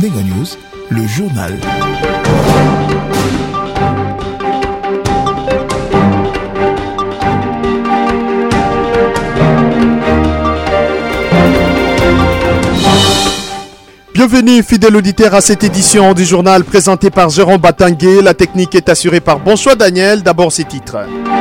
Ndenga News, le journal. Bienvenue fidèles auditeurs à cette édition du journal présenté par Jérôme Batangué. La technique est assurée par Bonsoir Daniel. D'abord ces titres.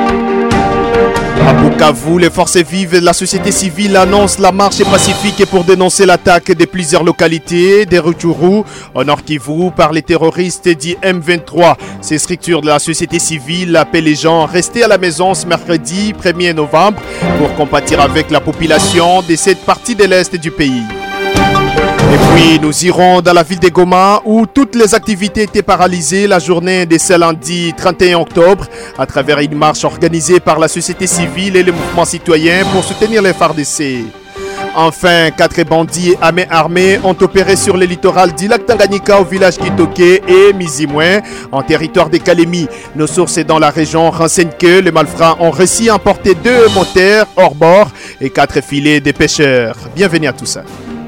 À Bukavu, les forces vives de la société civile annoncent la marche pacifique pour dénoncer l'attaque de plusieurs localités des Rutshuru au Nord Kivu par les terroristes dits M23. Ces structures de la société civile appellent les gens à rester à la maison ce mercredi 1er novembre pour compatir avec la population de cette partie de l'Est du pays. Et puis nous irons dans la ville de Goma où toutes les activités étaient paralysées la journée de ce lundi 31 octobre à travers une marche organisée par la société civile et le mouvement citoyen pour soutenir les FARDC. Enfin, 4 bandits à main armée ont opéré sur le littoral du lac Tanganyika au village Kitoké et Mizimouin en territoire de Kalemi. Nos sources dans la région renseignent que les malfrats ont réussi à emporter 2 moteurs hors bord et 4 filets de pêcheurs. Bienvenue à tous.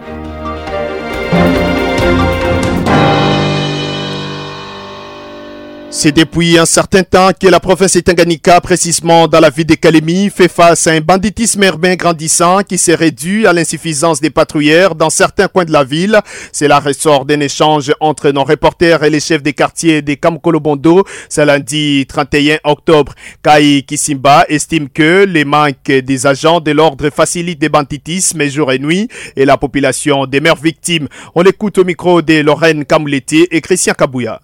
C'est depuis un certain temps que la province de Tanganyika, précisément dans la ville de Kalemi, fait face à un banditisme urbain grandissant qui s'est réduit à l'insuffisance des patrouilleurs dans certains coins de la ville. Cela ressort d'un échange entre nos reporters et les chefs des quartiers de Kamkolobondo ce lundi 31 octobre. Kai Kisimba estime que les manques des agents de l'ordre facilitent des banditismes jour et nuit et la population demeure victime. On l'écoute au micro de Lorraine Kamouleti et Christian Kabouya.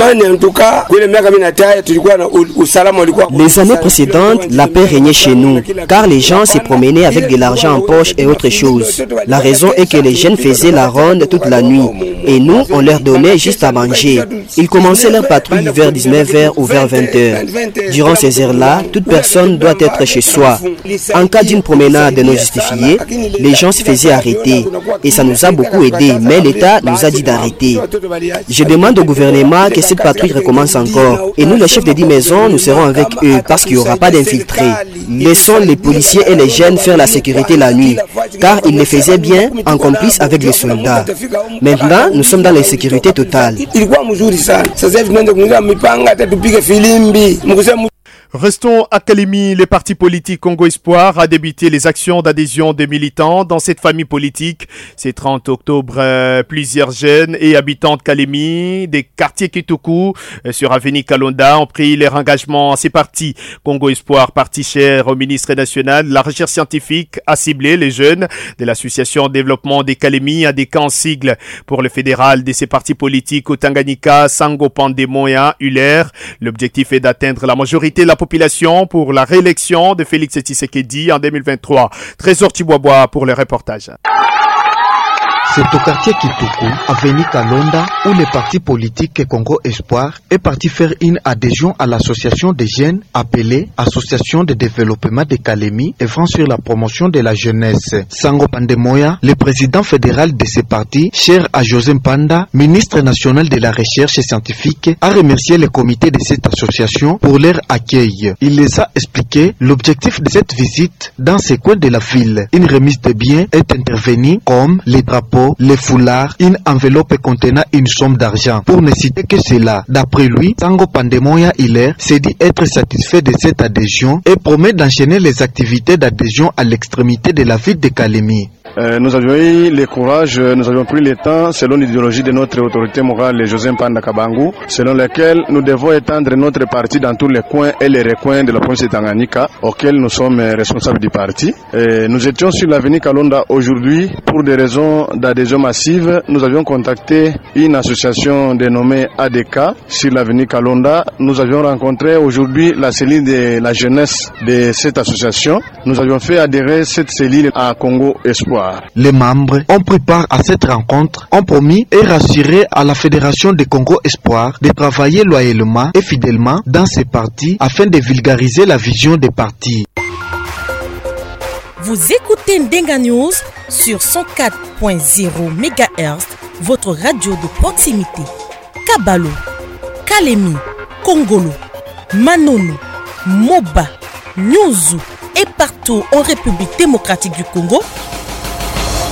Les années précédentes, la paix régnait chez nous, car les gens se promenaient avec de l'argent en poche et autre chose. La raison est que les jeunes faisaient la ronde toute la nuit, et nous, on leur donnait juste à manger. Ils commençaient leur patrouille vers 19h ou vers 20h. Durant ces heures-là, toute personne doit être chez soi. En cas d'une promenade non justifiée, les gens se faisaient arrêter, et ça nous a beaucoup aidé, mais l'État nous a dit d'arrêter. Je demande au gouvernement que cette patrouille recommence encore. Et nous, les chefs de 10 maisons, nous serons avec eux parce qu'il n'y aura pas d'infiltrés. Laissons les policiers et les jeunes faire la sécurité la nuit, car ils le faisaient bien en complice avec les soldats. Maintenant, nous sommes dans l'insécurité totale. Restons à Kalemi. Le parti politique Congo Espoir a débuté les actions d'adhésion des militants dans cette famille politique. C'est 30 octobre, plusieurs jeunes et habitants de Kalemi, des quartiers Kituku sur avenue Kalonda ont pris leur engagement à ces partis. Congo Espoir, parti cher au ministre national de la recherche scientifique, a ciblé les jeunes de l'association développement des Kalemi à des camps sigles pour le fédéral de ces partis politiques au Tanganyika, Sango Pandemoya, Uller. L'objectif est d'atteindre la majorité de la population pour la réélection de Félix Tshisekedi en 2023. Trésor Tiboaboa pour le reportage. C'est au quartier Kituku, avenue Kalonda, où le parti politique Congo Espoir est parti faire une adhésion à l'association des jeunes appelée Association de développement de Kalemi, œuvrant sur la promotion de la jeunesse. Sango Pandemoya, le président fédéral de ce parti, cher à José Mpanda, ministre national de la recherche scientifique, a remercié le comité de cette association pour leur accueil. Il les a expliqué l'objectif de cette visite dans ces coins de la ville. Une remise de biens est intervenue comme les drapeaux, les foulards, une enveloppe contenant une somme d'argent. Pour ne citer que cela, d'après lui, Sango Pandemoya Hilaire s'est dit être satisfait de cette adhésion et promet d'enchaîner les activités d'adhésion à l'extrémité de la ville de Kalemi. Nous avions eu le courage, nous avions pris le temps, selon l'idéologie de notre autorité morale, José Mpanda Kabangu, selon laquelle nous devons étendre notre parti dans tous les coins et les recoins de la province de Tanganyika, auxquels nous sommes responsables du parti. Et nous étions sur l'avenue Kalonda aujourd'hui pour des raisons d'adhésion massive. Nous avions contacté une association dénommée ADK sur l'avenue Kalonda. Nous avions rencontré aujourd'hui la cellule de la jeunesse de cette association. Nous avions fait adhérer cette cellule à Congo Espoir. Les membres ont pris part à cette rencontre, ont promis et rassuré à la Fédération de Congo Espoir de travailler loyalement et fidèlement dans ces partis afin de vulgariser la vision des partis. Vous écoutez Ndenga News sur 104.0 MHz, votre radio de proximité. Kabalo, Kalemi, Kongolo, Manono, Moba, Nyuzu et partout en République démocratique du Congo.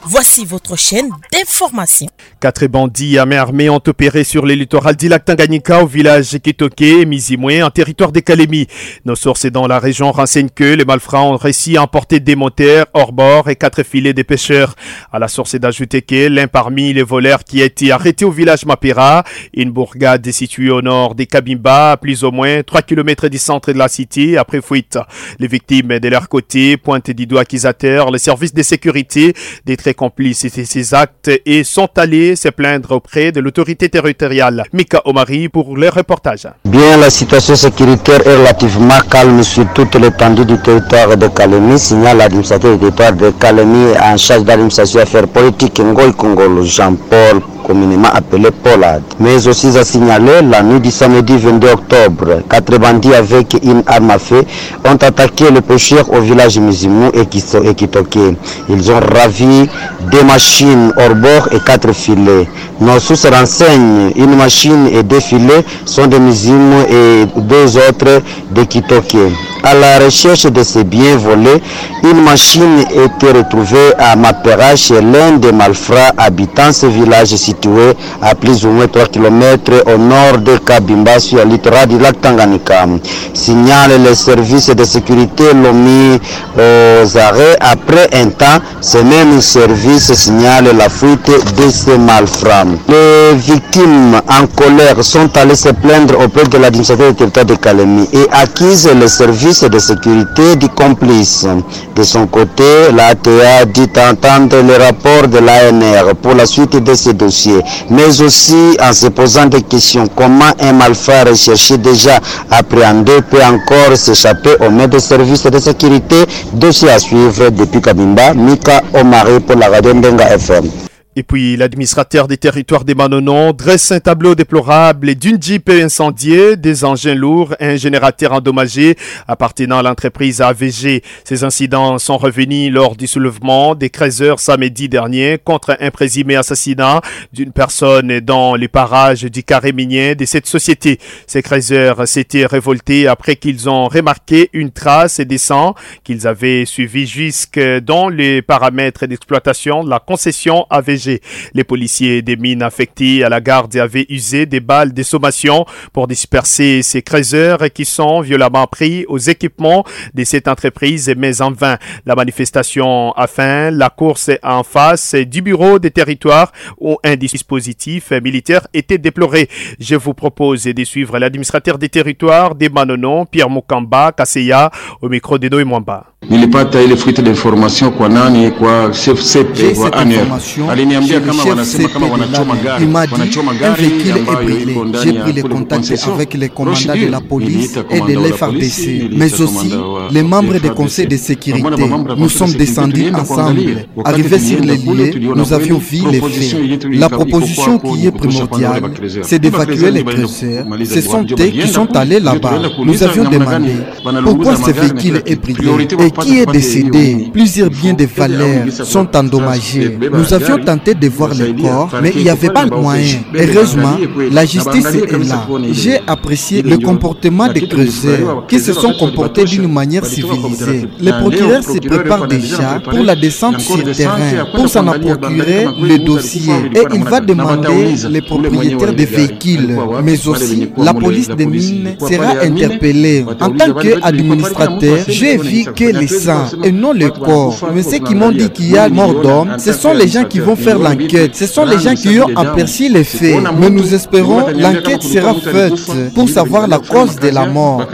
Voici votre chaîne d'information. 4 bandits à main armée ont opéré sur les littorales du lac Tanganyika au village Kitoké et Mizimwe en territoire des Calémie. Nos sources dans la région renseignent que les malfrats ont réussi à emporter des moteurs hors bord et 4 filets de pêcheurs. À la source d'ajouter que l'un parmi les voleurs qui a été arrêté au village Mapera, une bourgade située au nord des Kabimba, à plus ou moins 3 km du centre de la cité après fuite. Les victimes de leur côté pointent du doigt accusateurs les services de sécurité des très complices de ces actes et sont allés se plaindre auprès de l'autorité territoriale. Mika Omari pour le reportage. Bien, la situation sécuritaire est relativement calme sur toute l'étendue du territoire de Calémie, signale l'administrateur du territoire de Calémie en charge d'administration et affaires politiques Ngoy Kongolo Jean-Paul, communément appelé Paulade. Mais aussi à signaler, la nuit du samedi 22 octobre, 4 bandits avec une arme à feu ont attaqué le pêcheur au village Mizimou et Kitoké. Ils ont ravi des machines hors bord et 4 filets. Nos sources renseignent, une machine et 2 filets sont de Mizimou et 2 autres de Kitoké. À la recherche de ces biens volés, une machine était retrouvée à Mapera chez l'un des malfrats habitant ce village situé à plus ou moins 3 km au nord de Kabimba sur le littoral du lac Tanganyika. Signale les services de sécurité l'ont mis aux arrêts. Après un temps, ce même service signale la fuite de ces malfrats. Les victimes en colère sont allées se plaindre auprès de l'administrateur du territoire de Calémie et accusent les services de sécurité du complice. De son côté, l'ATA dit entendre le rapport de l'ANR pour la suite de ces dossiers, mais aussi en se posant des questions comment un malfrat recherché déjà appréhendé peut encore s'échapper aux mains des services de sécurité. Dossier à suivre depuis Kabimba, Mika Omari pour la radio Ndenga FM. Et puis, l'administrateur des territoires des Manonon dresse un tableau déplorable d'une Jeep incendiée, des engins lourds et un générateur endommagé appartenant à l'entreprise AVG. Ces incidents sont revenus lors du soulèvement des 13h samedi dernier contre un présumé assassinat d'une personne dans les parages du carré minier de cette société. Ces 13h s'étaient révoltés après qu'ils ont remarqué une trace de sang qu'ils avaient suivi jusque dans les paramètres d'exploitation de la concession AVG. Les policiers des mines affectés à la garde avaient usé des balles de sommation pour disperser ces creuseurs qui sont violemment pris aux équipements de cette entreprise, mais en vain. La manifestation a fin, la course en face du bureau des territoires où un dispositif militaire était déploré. Je vous propose de suivre l'administrateur des territoires des Manonon, Pierre Mukamba Kaseya, au micro de Noé Mwamba. Nilipata ile fuite d'information kwa nani kwa chef CP wa ANR. Aliniambia kama wanasema kama wanachoma gari. Un véhicule est brûlé. J'ai pris les contacts avec les commandants de la police et de l'FRDC, mais aussi les membres des conseils de sécurité. Nous sommes descendus ensemble. Arrivés sur les lieux, nous avions vu les faits. La proposition qui est primordiale, c'est d'évacuer les creuseurs. Ce sont eux qui sont allés là-bas. Nous avions demandé pourquoi ce véhicule est brûlé et qui est décédé. Plusieurs biens de valeur sont endommagés. Nous avions tenté de voir les corps, mais il n'y avait pas de moyen. Heureusement, la justice est là. J'ai apprécié le comportement des creuseurs qui se sont comportés d'une manière civilisée. Le procureur se prépare déjà pour la descente sur le terrain, pour s'en procurer le dossier. Et il va demander les propriétaires des véhicules, mais aussi la police des mines sera interpellée. En tant qu'administrateur, j'ai vu que les sangs et non le corps. Mais ceux qui m'ont dit qu'il y a mort d'homme, ce sont les gens qui vont faire l'enquête. Ce sont les gens qui ont aperçu les faits. Mais nous espérons l'enquête sera faite pour savoir la cause de la mort.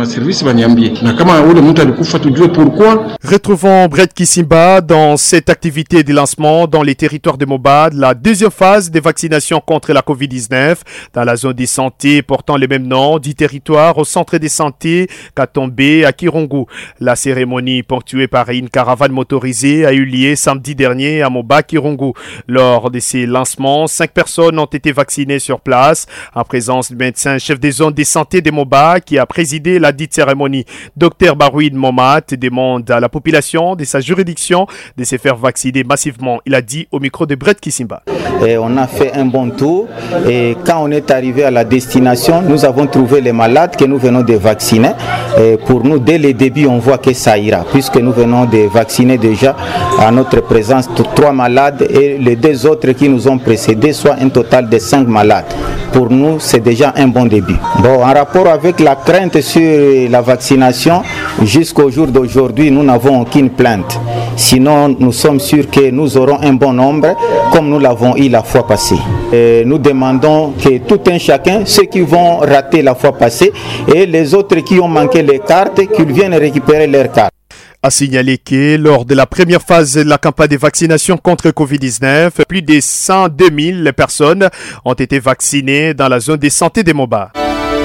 Retrouvons Brett Kisimba dans cette activité de lancement dans les territoires de Mobad, la deuxième phase de vaccination contre la COVID-19 dans la zone de santé portant le même nom du territoire au centre de santé Katombe à Kirungu. La cérémonie ponctuée par une caravane motorisée a eu lieu samedi dernier à Moba Kirungu. Lors de ces lancements, 5 personnes ont été vaccinées sur place en présence du médecin chef des zones de santé de Moba qui a présidé la dite cérémonie. Dr Barouid Momat demande à la population de sa juridiction de se faire vacciner massivement. Il a dit au micro de Brett Kissimba. Et on a fait un bon tour et quand on est arrivé à la destination, nous avons trouvé les malades que nous venons de vacciner. Et pour nous, dès le début, on voit que ça ira puisque nous venons de vacciner déjà à notre présence 3 malades et les 2 autres qui nous ont précédés, soit un total de 5 malades. Pour nous, c'est déjà un bon début. Bon, en rapport avec la crainte sur la vaccination, jusqu'au jour d'aujourd'hui, nous n'avons aucune plainte. Sinon, nous sommes sûrs que nous aurons un bon nombre, comme nous l'avons eu la fois passée. Et nous demandons que tout un chacun, ceux qui vont rater la fois passée et les autres qui ont manqué les cartes, qu'ils viennent récupérer leurs cartes. A signaler que lors de la première phase de la campagne de vaccination contre Covid-19, plus de 102 000 personnes ont été vaccinées dans la zone de santé de Moba.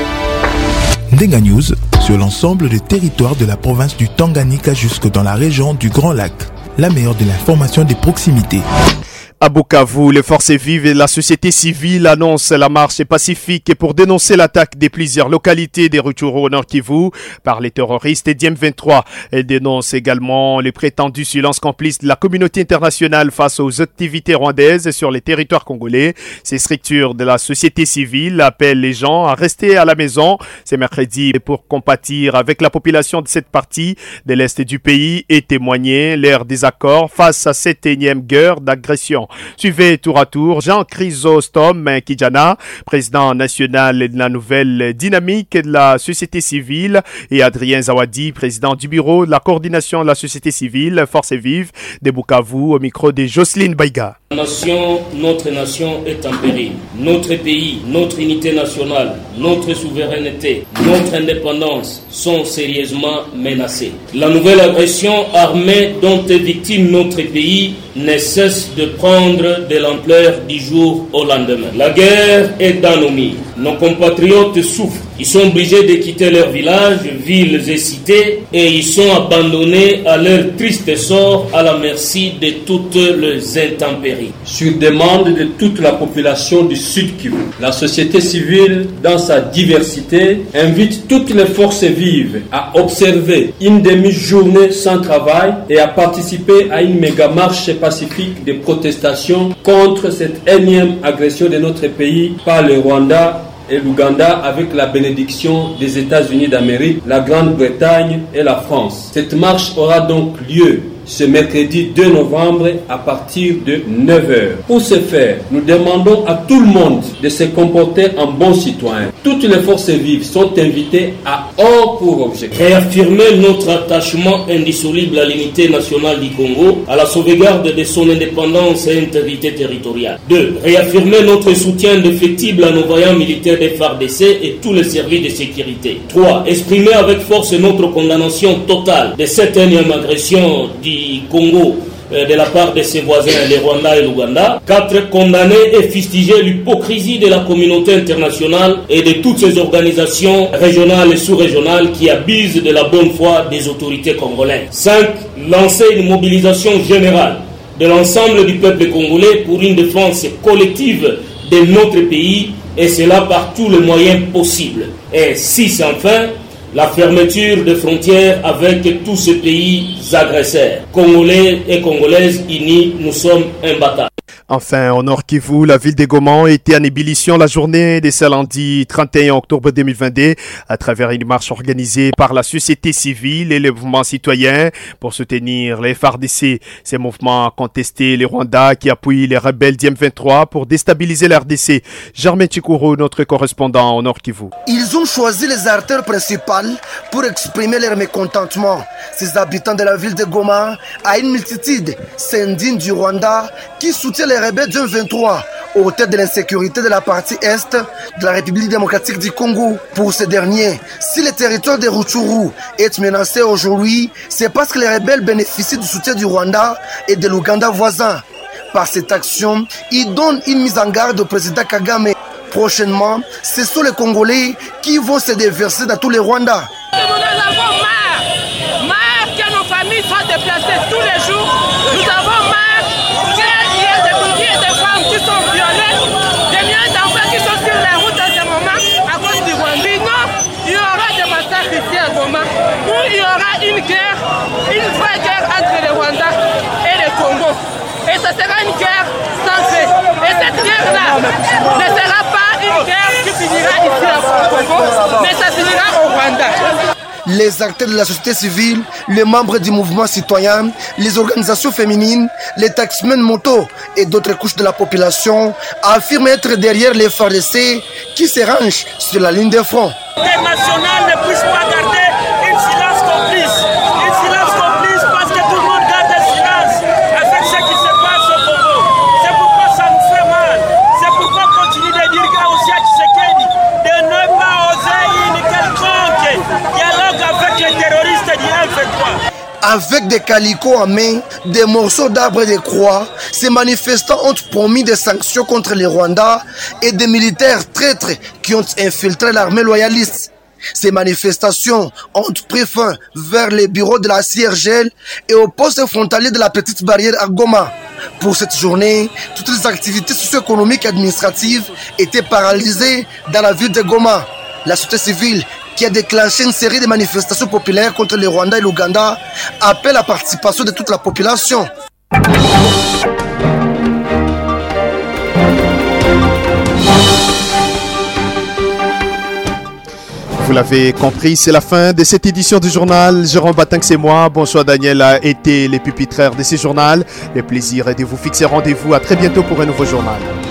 Ndenga News sur l'ensemble des territoires de la province du Tanganyika jusque dans la région du Grand Lac. La meilleure de l'information de proximité. À Bukavu, les forces vives et la société civile annoncent la marche pacifique pour dénoncer l'attaque de plusieurs localités des Rutshuru au Nord Kivu par les terroristes d'M23. Elle dénonce également les prétendus silences complices de la communauté internationale face aux activités rwandaises sur les territoires congolais. Ces structures de la société civile appellent les gens à rester à la maison ce mercredi pour compatir avec la population de cette partie de l'Est du pays et témoigner leur désaccord face à cette énième guerre d'agression. Suivez tour à tour Jean Chrysostome Kijana, président national de la nouvelle dynamique de la société civile, et Adrien Zawadi, président du bureau de la coordination de la société civile Forces Vives de Bukavu, au micro de Jocelyne Baïga. Notre nation est en péril. Notre pays, notre unité nationale, notre souveraineté, notre indépendance sont sérieusement menacées. La nouvelle agression armée dont est victime notre pays ne cesse de prendre de l'ampleur du jour au lendemain. La guerre est dans nos murs. Nos compatriotes souffrent. Ils sont obligés de quitter leurs villages, villes et cités et ils sont abandonnés à leur triste sort à la merci de toutes les intempéries. Sur demande de toute la population du Sud Kivu, la société civile, dans sa diversité, invite toutes les forces vives à observer une demi-journée sans travail et à participer à une méga-marche pacifique de protestation contre cette énième agression de notre pays par le Rwanda et l'Ouganda avec la bénédiction des États-Unis d'Amérique, la Grande-Bretagne et la France. Cette marche aura donc lieu ce mercredi 2 novembre à partir de 9h. Pour ce faire, nous demandons à tout le monde de se comporter en bons citoyens. Toutes les forces vives sont invitées à pour objectif réaffirmer notre attachement indissoluble à l'unité nationale du Congo, à la sauvegarde de son indépendance et intégrité territoriale. 2. Réaffirmer notre soutien indéfectible à nos vaillants militaires des FARDC et tous les services de sécurité. 3. Exprimer avec force notre condamnation totale de cette énième agression du Congo de la part de ses voisins, les Rwanda et l'Ouganda. 4. Condamner et fustiger l'hypocrisie de la communauté internationale et de toutes ces organisations régionales et sous-régionales qui abusent de la bonne foi des autorités congolaises. 5. Lancer une mobilisation générale de l'ensemble du peuple congolais pour une défense collective de notre pays, et cela par tous les moyens possibles. Et 6. Enfin, la fermeture des frontières avec tous ces pays agresseurs. Congolais et Congolaises unis, nous sommes imbattables. Enfin, au Nord Kivu, la ville de Goma était en ébullition la journée de ce lundi 31 octobre 2022 à travers une marche organisée par la société civile et les mouvements citoyens pour soutenir les FARDC. Ces mouvements contestaient les Rwandais qui appuient les rebelles d'M23 pour déstabiliser la RDC. Germain Chikuru, notre correspondant au Nord Kivu. Ils ont choisi les artères principales pour exprimer leur mécontentement. Ces habitants de la ville de Goma, à une multitude s'indigne du Rwanda qui soutient les rebelles du M23 au tête de l'insécurité de la partie est de la République démocratique du Congo. Pour ces derniers, si le territoire de Rutshuru est menacé aujourd'hui, c'est parce que les rebelles bénéficient du soutien du Rwanda et de l'Ouganda voisin. Par cette action, ils donnent une mise en garde au président Kagame. Prochainement, ce sont les Congolais qui vont se déverser dans tous les Rwandais. Nous en avons marre que nos familles soient déplacées tous les jours. Nous avons marre qu'il y ait des milliers ne sera pas une guerre qui finira ici au Congo, mais ça finira au Rwanda. Les acteurs de la société civile, les membres du mouvement citoyen, les organisations féminines, les taximens moto et d'autres couches de la population affirment être derrière les FARDC qui se rangent sur la ligne de front. Les nationales ne puissent pas garder une silence complice. Une silence complice parce que tout le monde garde le silence avec ce qui se passe au Congo. C'est pourquoi ça nous fait mal. C'est pourquoi on continue de dire aussi à Tshisekedi de ne pas oser une quelconque dialogue avec les terroristes du M23. Avec des calicots en main, des morceaux d'arbres et des croix, ces manifestants ont promis des sanctions contre les Rwandais et des militaires traîtres qui ont infiltré l'armée loyaliste. Ces manifestations ont pris fin vers les bureaux de la CIRGL et au poste frontalier de la Petite Barrière à Goma. Pour cette journée, toutes les activités socio-économiques et administratives étaient paralysées dans la ville de Goma. La société civile, qui a déclenché une série de manifestations populaires contre le Rwanda et l'Ouganda, appelle la participation de toute la population. Vous l'avez compris, c'est la fin de cette édition du journal. Jérôme Batangue, c'est moi. Bonsoir Daniel a été les pupitraires de ce journal. Le plaisir est de vous fixer rendez-vous à très bientôt pour un nouveau journal.